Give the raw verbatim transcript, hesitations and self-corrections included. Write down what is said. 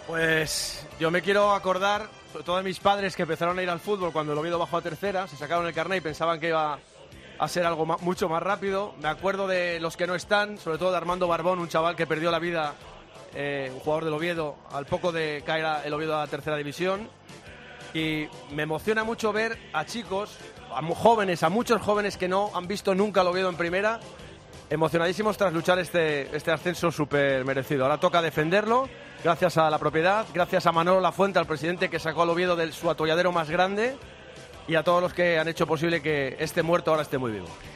Pues yo me quiero acordar, sobre todo de mis padres que empezaron a ir al fútbol cuando el Oviedo bajó a tercera, se sacaron el carné y pensaban que iba a ser algo ma- mucho más rápido. Me acuerdo de los que no están, sobre todo de Armando Barbón, un chaval que perdió la vida, eh, un jugador del Oviedo, al poco de caer a- el Oviedo a la tercera división. Y me emociona mucho ver a chicos, a mu- jóvenes, a muchos jóvenes que no han visto nunca el Oviedo en primera, emocionadísimos tras luchar este, este ascenso súper merecido. Ahora toca defenderlo, gracias a la propiedad, gracias a Manolo Lafuente, al presidente que sacó al Oviedo de su atolladero más grande, y a todos los que han hecho posible que este muerto ahora esté muy vivo.